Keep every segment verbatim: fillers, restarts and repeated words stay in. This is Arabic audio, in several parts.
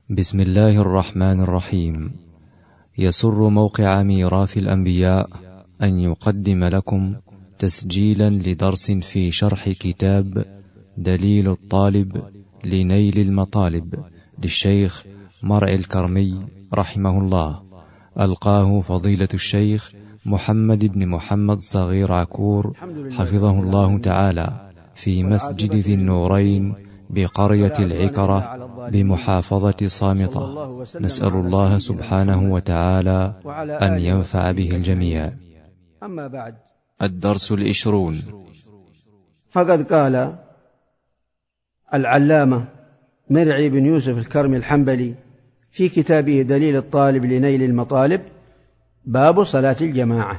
بسم الله الرحمن الرحيم. يسر موقع ميراث الأنبياء أن يقدم لكم تسجيلا لدرس في شرح كتاب دليل الطالب لنيل المطالب للشيخ مرعي الكرمي رحمه الله، ألقاه فضيلة الشيخ محمد بن محمد صغير عكور حفظه الله تعالى في مسجد ذي النورين بقرية العكرة بمحافظة صامتة. نسأل الله سبحانه وتعالى أن ينفع به الجميع. أما بعد، الدرس العشرون. فقد قال العلامة مرعي بن يوسف الكرمي الحنبلي في كتابه دليل الطالب لنيل المطالب باب صلاة الجماعة،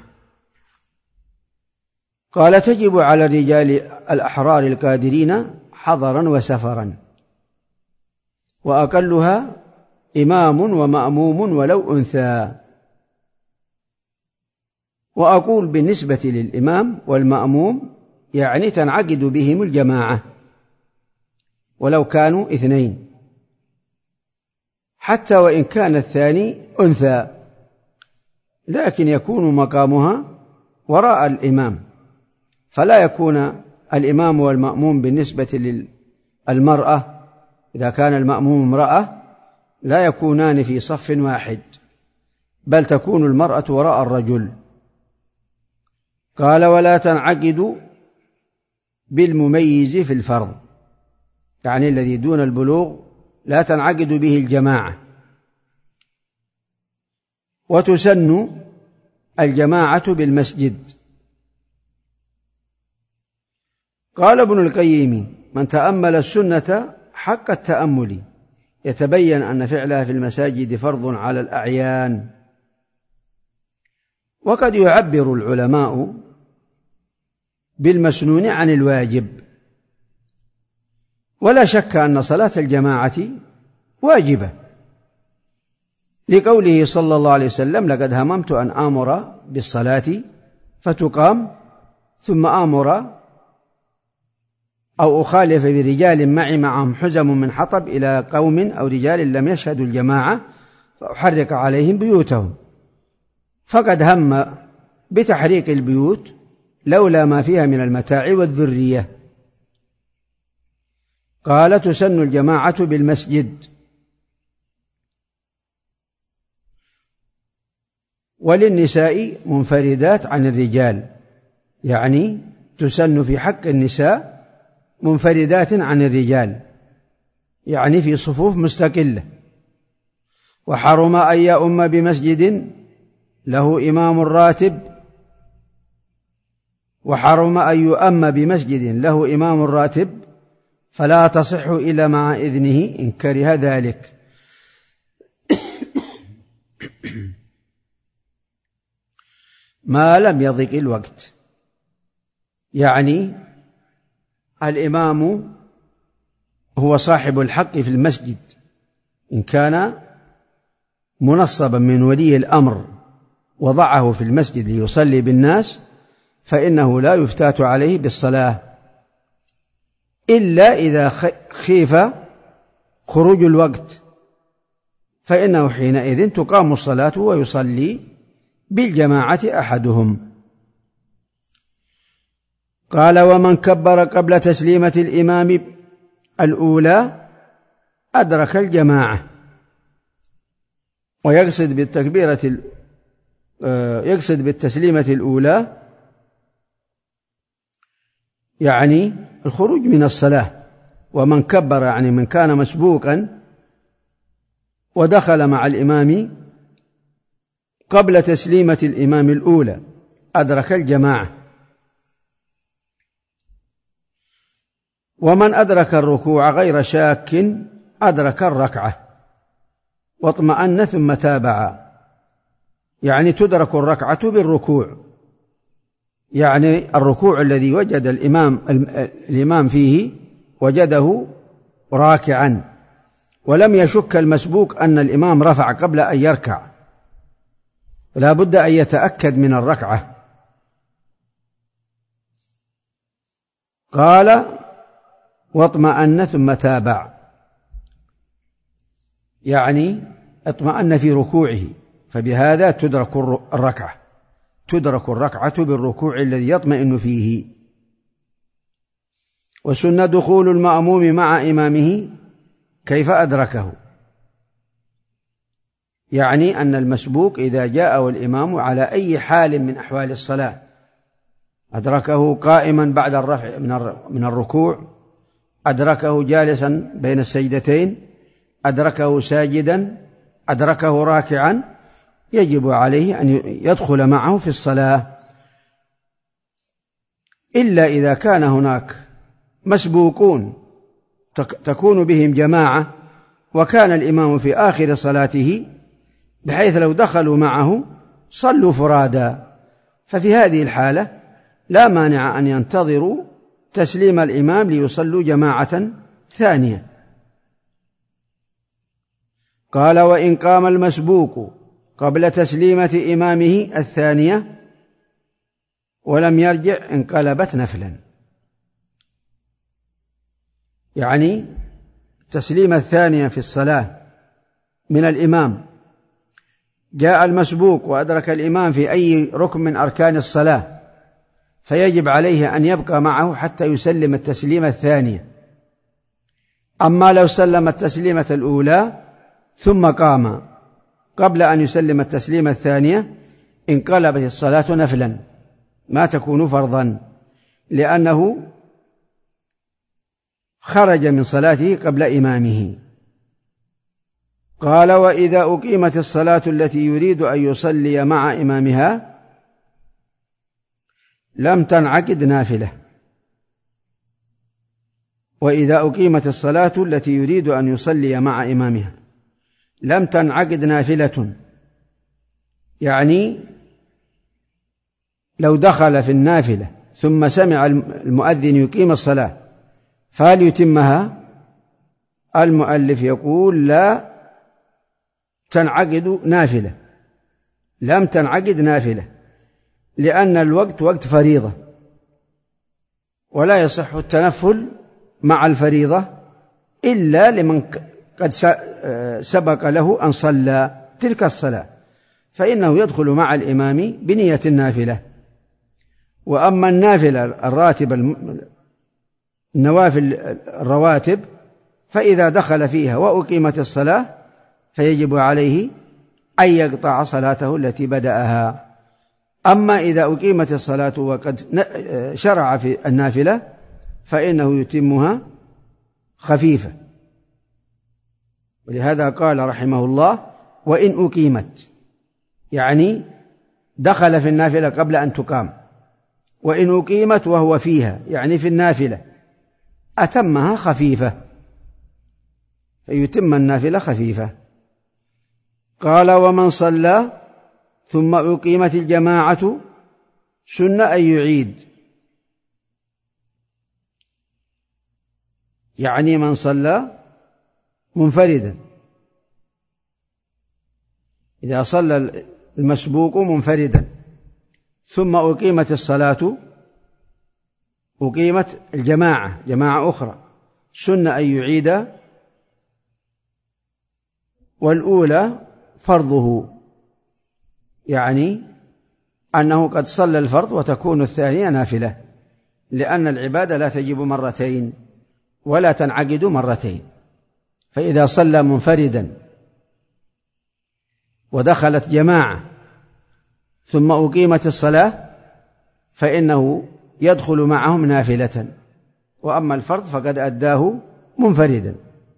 قال: تجب على الرجال الأحرار القادرين حضرا وسفرا، وأقلها إمام ومأموم ولو أنثى. وأقول بالنسبة للإمام والمأموم يعني تنعقد بهم الجماعة ولو كانوا اثنين، حتى وإن كان الثاني أنثى، لكن يكون مقامها وراء الإمام، فلا يكون الإمام والمأموم بالنسبة للمرأة إذا كان المأموم امرأة لا يكونان في صف واحد، بل تكون المرأة وراء الرجل. قال: ولا تنعقد بالمميز في الفرض، يعني الذي دون البلوغ لا تنعقد به الجماعة. وتسن الجماعة بالمسجد. قال ابن القيم: من تأمل السنة حق التأمل يتبين أن فعلها في المساجد فرض على الأعيان. وقد يعبر العلماء بالمسنون عن الواجب، ولا شك أن صلاة الجماعة واجبة، لقوله صلى الله عليه وسلم: لقد هممت أن آمر بالصلاة فتقام ثم آمر أو أخالف برجال معي معهم حزم من حطب إلى قوم أو رجال لم يشهدوا الجماعة فأحرق عليهم بيوتهم. فقد هم بتحريق البيوت لولا ما فيها من المتاع والذرية. قال: تسن الجماعة بالمسجد. وللنساء منفردات عن الرجال، يعني تسن في حق النساء منفردات عن الرجال، يعني في صفوف مستقلة. وحرم أن يؤم بمسجد له إمام راتب وحرم أن يؤم بمسجد له إمام راتب فلا تصح إلا مع إذنه إن كره ذلك. ما لم يضق الوقت، يعني الإمام هو صاحب الحق في المسجد، إن كان منصبا من ولي الأمر وضعه في المسجد ليصلي بالناس فإنه لا يفتات عليه بالصلاة، إلا إذا خيف خروج الوقت، فإنه حينئذ تقام الصلاة ويصلي بالجماعة أحدهم. قال: ومن كبر قبل تسليمة الإمام الأولى أدرك الجماعة. ويقصد بالتكبيرة يقصد بالتسليمة الأولى يعني الخروج من الصلاة. ومن كبر يعني من كان مسبوقا ودخل مع الإمام قبل تسليمة الإمام الأولى أدرك الجماعة. ومن أدرك الركوع غير شاك أدرك الركعة واطمأن ثم تابع، يعني تدرك الركعة بالركوع، يعني الركوع الذي وجد الإمام الإمام فيه وجده راكعا، ولم يشك المسبوق أن الإمام رفع قبل أن يركع، لا بد أن يتأكد من الركعة. قال: واطمأن ثم تابع، يعني اطمأن في ركوعه، فبهذا تدرك الركعة تدرك الركعة بالركوع الذي يطمئن فيه. وسن دخول المأموم مع إمامه كيف أدركه، يعني أن المسبوق إذا جاءه الإمام على أي حال من أحوال الصلاة أدركه قائما بعد الرفع من الركوع، أدركه جالسا بين السجدتين، أدركه ساجدا، أدركه راكعا، يجب عليه أن يدخل معه في الصلاة، إلا إذا كان هناك مسبوقون تكون بهم جماعة وكان الإمام في آخر صلاته بحيث لو دخلوا معه صلوا فرادا، ففي هذه الحالة لا مانع أن ينتظروا تسليم الإمام ليصلوا جماعة ثانية. قال: وإن قام المسبوق قبل تسليمة إمامه الثانية ولم يرجع انقلبت نفلا، يعني تسليمة الثانية في الصلاة من الإمام، جاء المسبوق وأدرك الإمام في أي ركن من أركان الصلاة فيجب عليه أن يبقى معه حتى يسلم التسليمة الثانية. أما لو سلم التسليمة الأولى ثم قام قبل أن يسلم التسليمة الثانية انقلبت الصلاة نفلا، ما تكون فرضا، لأنه خرج من صلاته قبل إمامه. قال: وإذا أقيمت الصلاة التي يريد أن يصلي مع إمامها لم تنعقد نافلة. وإذا أقيمت الصلاة التي يريد أن يصلي مع إمامها لم تنعقد نافلة، يعني لو دخل في النافلة ثم سمع المؤذن يقيم الصلاة فهل يتمها؟ المؤلف يقول: لا تنعقد نافلة، لم تنعقد نافلة، لأن الوقت وقت فريضة ولا يصح التنفل مع الفريضة إلا لمن قد سبق له أن صلى تلك الصلاة، فإنه يدخل مع الإمام بنية النافلة. وأما النافلة الراتبة النوافل الرواتب فإذا دخل فيها وأقيمت الصلاة فيجب عليه أن يقطع صلاته التي بدأها. أما إذا أقيمت الصلاة وقد شرع في النافلة فإنه يتمها خفيفة، ولهذا قال رحمه الله: وإن أقيمت، يعني دخل في النافلة قبل أن تقام، وإن أقيمت وهو فيها يعني في النافلة أتمها خفيفة، فيتم النافلة خفيفة. قال: ومن صلى ثم أقيمت الجماعة سن أن يعيد، يعني من صلى منفردا، إذا صلى المسبوق منفردا ثم أقيمت الصلاة، أقيمت الجماعة جماعة أخرى، سن أن يعيد، والأولى فرضه، يعني أنه قد صلى الفرض وتكون الثانية نافلة، لأن العبادة لا تجب مرتين ولا تنعقد مرتين. فإذا صلى منفردا ودخلت جماعة ثم أقيمت الصلاة فإنه يدخل معهم نافلة، وأما الفرض فقد أداه منفردا.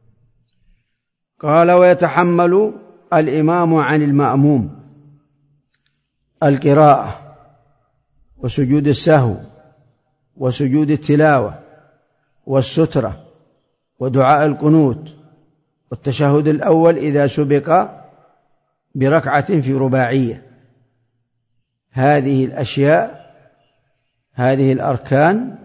قال: ويتحمل الإمام عن المأموم القراءة وسجود السهو وسجود التلاوة والسترة ودعاء القنوت والتشهد الأول إذا سبق بركعة في رباعية. هذه الأشياء، هذه الأركان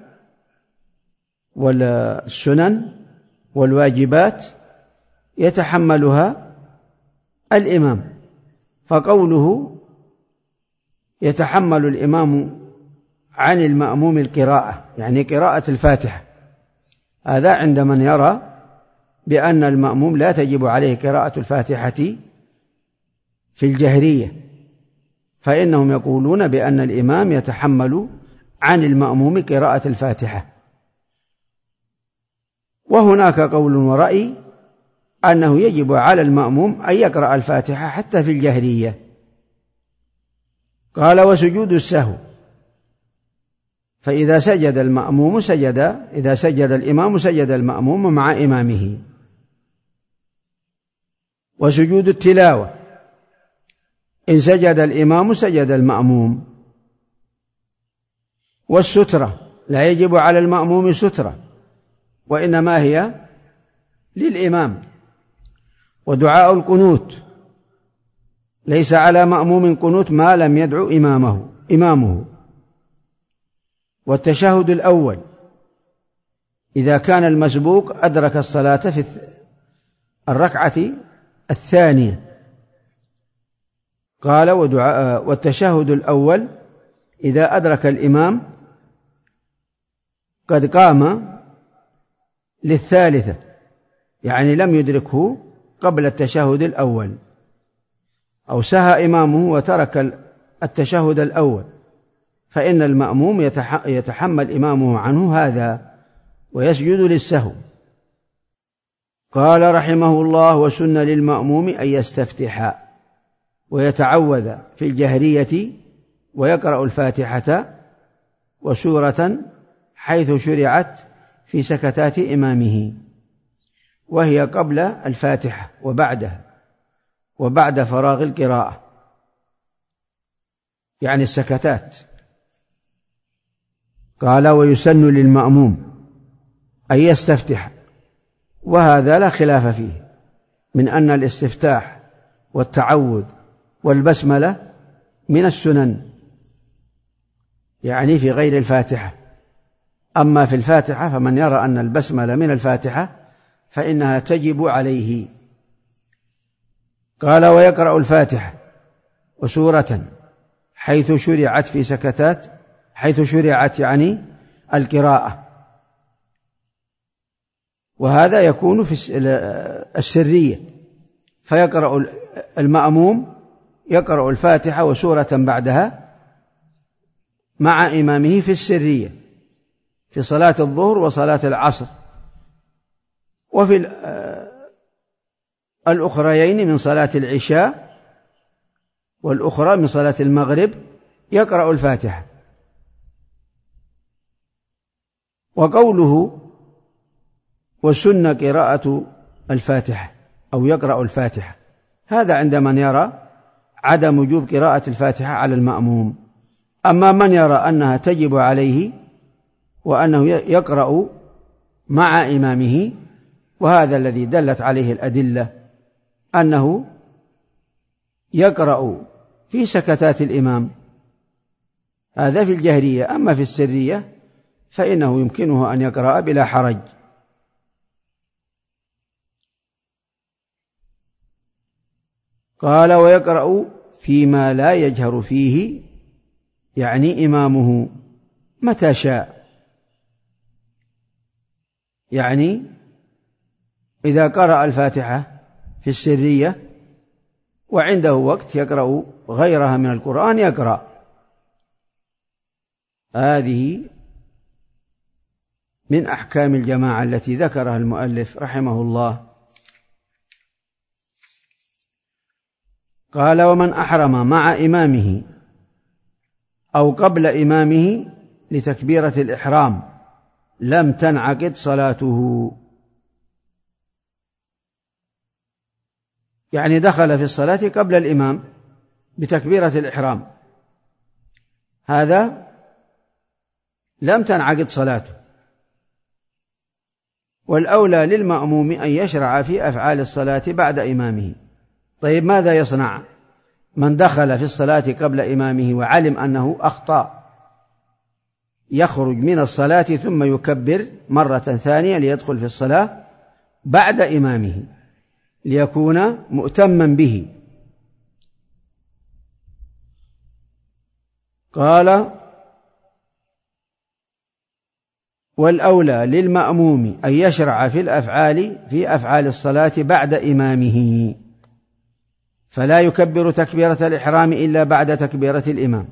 والسنن والواجبات يتحملها الإمام، فقوله يتحمل الإمام عن المأموم القراءة يعني قراءة الفاتحة، هذا عند من يرى بأن المأموم لا تجب عليه قراءة الفاتحة في الجهرية، فإنهم يقولون بأن الإمام يتحمل عن المأموم قراءة الفاتحة. وهناك قول ورأي أنه يجب على المأموم أن يقرأ الفاتحة حتى في الجهرية. قال: وسجود السهو، فإذا سجد المأموم سجد إذا سجد الإمام سجد المأموم مع إمامه. وسجود التلاوة، إن سجد الإمام سجد المأموم. والسترة، لا يجب على المأموم سترة، وإنما هي للإمام. ودعاء القنوت، ليس على مأموم قنوت ما لم يدعو إمامه إمامه. والتشهد الأول، إذا كان المسبوق أدرك الصلاة في الركعة الثانية. قال: ودعاء والتشهد الأول إذا أدرك الإمام قد قام للثالثة، يعني لم يدركه قبل التشهد الأول، أو سهى إمامه وترك التشهد الأول، فإن المأموم يتحمل إمامه عنه هذا ويسجد للسهو. قال رحمه الله: وسن للمأموم أن يستفتح ويتعوذ في الجهرية ويقرأ الفاتحة وسورة حيث شرعت في سكتات إمامه، وهي قبل الفاتحة وبعدها وبعد فراغ القراءة، يعني السكتات. قال: ويسن للمأموم أن يستفتح، وهذا لا خلاف فيه، من أن الاستفتاح والتعوذ والبسملة من السنن، يعني في غير الفاتحة. أما في الفاتحة فمن يرى أن البسملة من الفاتحة فإنها تجب عليه. قال: ويقرأ الفاتحة وسورة حيث شرعت في سكتات، حيث شرعت يعني القراءة، وهذا يكون في السرية، فيقرأ المأموم يقرأ الفاتحة وسورة بعدها مع إمامه في السرية في صلاة الظهر وصلاة العصر، وفي الأخريين من صلاة العشاء والأخرى من صلاة المغرب يقرأ الفاتحة. وقوله: وسن قراءة الفاتحة أو يقرأ الفاتحة، هذا عند من يرى عدم وجوب قراءة الفاتحة على المأموم. أما من يرى أنها تجب عليه وأنه يقرأ مع إمامه، وهذا الذي دلت عليه الأدلة أنه يقرأ في سكتات الإمام، هذا في الجهرية. أما في السرية فإنه يمكنه أن يقرأ بلا حرج. قال: ويقرأ فيما لا يجهر فيه، يعني إمامه، متى شاء، يعني إذا قرأ الفاتحة في السرية وعنده وقت يقرأ غيرها من القرآن يقرأ. هذه من أحكام الجماعة التي ذكرها المؤلف رحمه الله. قال: ومن أحرم مع إمامه أو قبل إمامه لتكبيرة الإحرام لم تنعقد صلاته، يعني دخل في الصلاة قبل الإمام بتكبيرة الإحرام، هذا لم تنعقد صلاته. والأولى للمأموم أن يشرع في أفعال الصلاة بعد إمامه. طيب، ماذا يصنع من دخل في الصلاة قبل إمامه وعلم أنه أخطأ؟ يخرج من الصلاة ثم يكبر مرة ثانية ليدخل في الصلاة بعد إمامه ليكون مؤتما به. قال: والأولى للمأموم أن يشرع في الأفعال في أفعال الصلاة بعد إمامه، فلا يكبر تكبيرة الإحرام إلا بعد تكبيرة الإمام،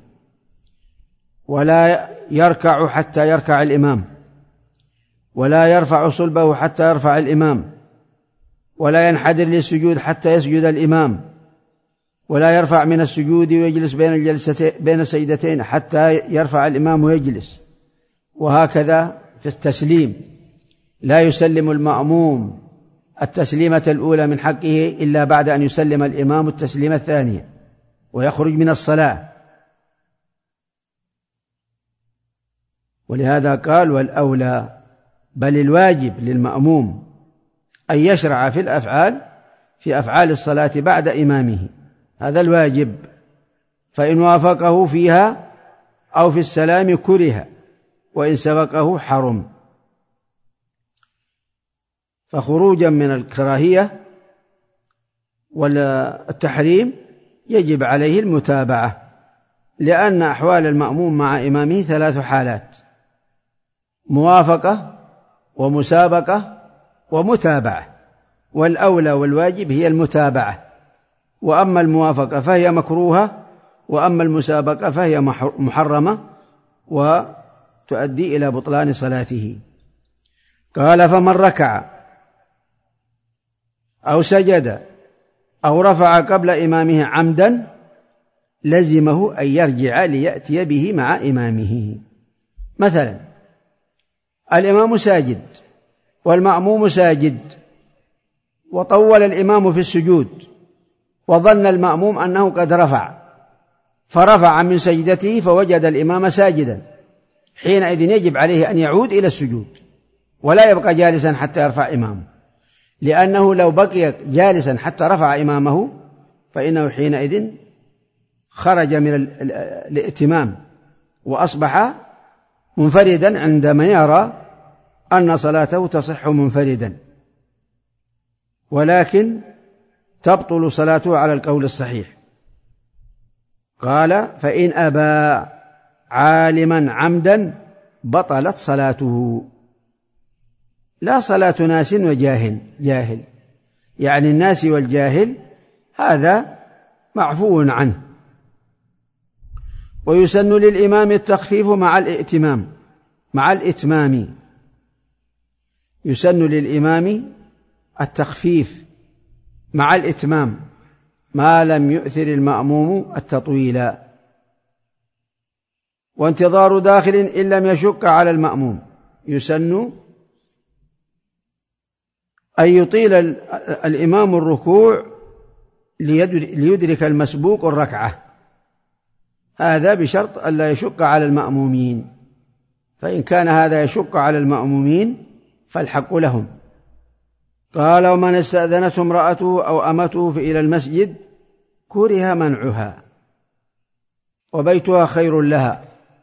ولا يركع حتى يركع الإمام، ولا يرفع صلبه حتى يرفع الإمام، ولا ينحدر للسجود حتى يسجد الإمام، ولا يرفع من السجود ويجلس بين الجلستين بين السجدتين حتى يرفع الإمام ويجلس. وهكذا في التسليم، لا يسلم المأموم التسليمة الأولى من حقه إلا بعد أن يسلم الإمام التسليمة الثانية ويخرج من الصلاة. ولهذا قال والأولى، بل الواجب للمأموم أن يشرع في الأفعال في أفعال الصلاة بعد إمامه، هذا الواجب، فإن وافقه فيها أو في السلام كره، وإن سبقه حرم. فخروجا من الكراهية والتحريم يجب عليه المتابعة، لأن أحوال المأموم مع إمامه ثلاث حالات: موافقة ومسابقة ومتابعة، والأولى والواجب هي المتابعة، وأما الموافقة فهي مكروهة، وأما المسابقة فهي محرمة وتؤدي إلى بطلان صلاته. قال فمن ركع أو سجد أو رفع قبل إمامه عمدا لزمه أن يرجع ليأتي به مع إمامه. مثلا الإمام ساجد والمأموم ساجد، وطول الإمام في السجود، وظن المأموم أنه قد رفع فرفع من سجدته فوجد الإمام ساجدا، حينئذ يجب عليه أن يعود إلى السجود ولا يبقى جالسا حتى يرفع إمامه، لأنه لو بقي جالسا حتى رفع إمامه فإنه حينئذ خرج من الائتمام وأصبح منفردا عندما يرى أن صلاته تصح منفردا، ولكن تبطل صلاته على القول الصحيح. قال فإن أبى عالما عمدا بطلت صلاته. لا صلاة ناس وجاهل، جاهل يعني الناس والجاهل هذا معفو عنه. ويسن للإمام التخفيف مع الائتمام مع الإتمام يسن للإمام التخفيف مع الإتمام ما لم يؤثر المأموم التطويل، وانتظار داخل إن لم يشق على المأموم. يسن أن يطيل الإمام الركوع ليدرك المسبوق الركعة، هذا بشرط أن لا يشق على المأمومين، فإن كان هذا يشق على المأمومين فالحق لهم. قال ومن استأذنته امرأته أو أمته إلى المسجد كره منعها وبيتها خير لها،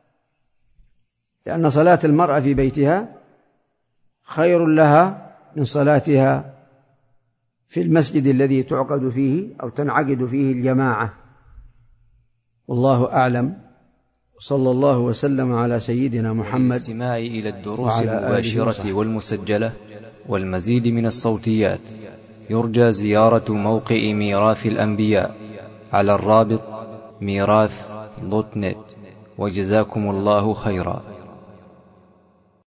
لأن صلاة المرأة في بيتها خير لها من صلاتها في المسجد الذي تعقد فيه أو تنعقد فيه الجماعة. والله أعلم، صلى الله وسلم على سيدنا محمد. الاستماع إلى الدروس المباشرة والمسجلة والمزيد من الصوتيات يرجى زيارة موقع ميراث الأنبياء على الرابط ميراث دوت نت، وجزاكم الله خيرا.